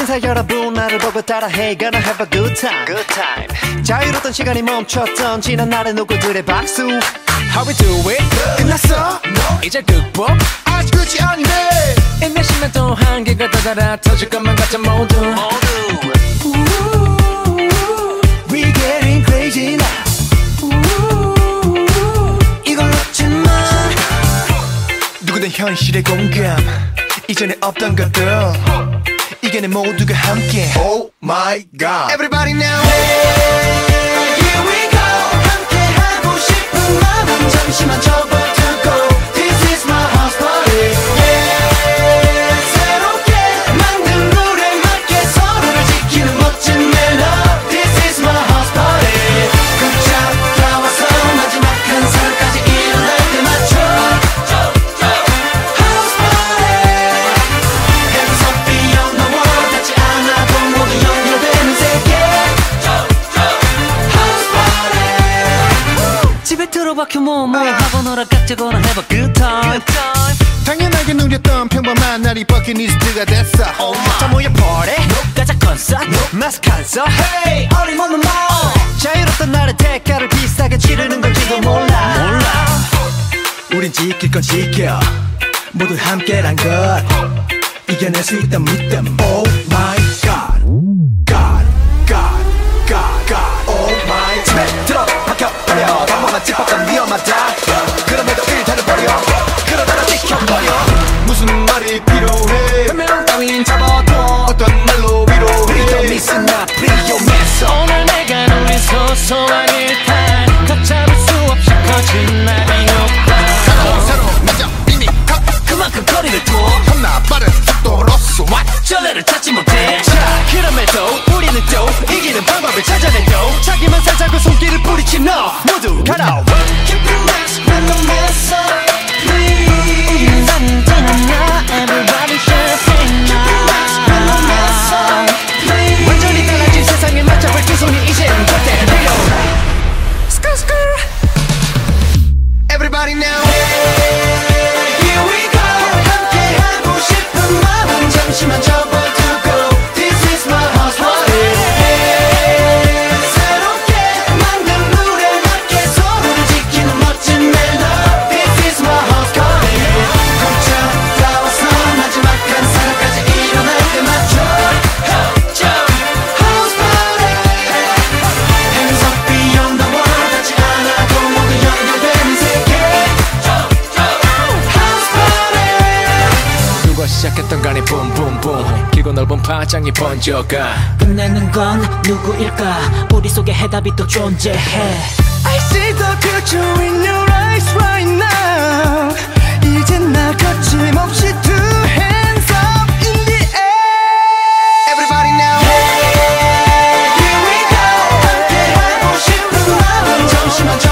신사 여러분 나를 보고 따라해 Gonna have a good time, good time. 자유로웠던 시간이 멈췄던 지난 날의 누구들의 박수 How we do it? 끝났어? No. 이제 극복? 아직 끝이 아닌데 인내심에 또 한계가 다다라 터질 것만 같아 모두 We getting crazy now 이걸 놓지 마 누구든 현실의 공감 이전에 없던 것들 이겨내 모두가 함께 Oh my god Everybody now hey, here we go 함께 하고 싶은 마음 잠시만 접어두고 This is my house party yeah 새롭게 만든 룰에 맞게 서로를 지키는 멋진 매너 This is my house party 굿잡 나와서 마지막 한 살까지 일어날 때 맞춰 House party Hands up beyond the world 닿지 않아도 모두 연결되는 세계 House party 집에 들어박혀 뭐뭐 하고 놀아 깍지거나 have a good time 당연하게 누렸던 평범한 날이 버킷리스트가 됐어 자 모여 party 가자 콘서트 마스크 안 써 Hey 어림없는 말 자유롭던 날의 대가를 비싸게 치르는 건지도 몰라 우린 지킬 건 지켜 모두 함께란 것 이겨낼 수 있다 믿음 Oh my god God God God God Oh my 집에 들어 박혀버려 방법만 짚었던 위험하다 그럼에도 일단은 버려 그러다가 지켜버려 무슨 말이 필요해 변명 따윈 잡아둬 어떤 말로 위로해 우리도 미스나 위험했어 오늘 내가 누린 소소한 일탈 걷잡을 수 없이 커진 나의 욕망 새로 맞아 이미 그만큼 거리를 둬 겁나 빠른 속도로서 전례를 찾지 못해 자 그럼에도 우리는 또 이기는 방법을 찾아내도 자기만 살자고 손길을 뿌리친 너 모두 가라 Keep it nice when no mess up Please 우리는 단단하냐 Everybody champagne Keep it nice when no mess up Please 완전히 달라진 세상에 맞잡을 두 손이 이제는 절대 필요 Skr skr Everybody now Here we go 함께 하고 싶은 마음 잠시만 접어두고 This is my house party 새롭게 만든 룰에 맞게 서로를 지키는 멋진 매너 This is my house party 걷잡 나와서 마지막 한 사람까지 일어날 때 맞춰 House party Hands up beyond the world 닿지 않아도 모두 연결되는 세계 House party 누가 시작했던 간에 붐붐붐 길고 넓은 파장이 번져가 끝내는 건 누구일까 우리 속에 해답이 또 존재해 I see the future in your eyes right now 이젠 나 거침없이 two hands up in the air Everybody now Here we go 함께 하고 싶은 마음 잠시만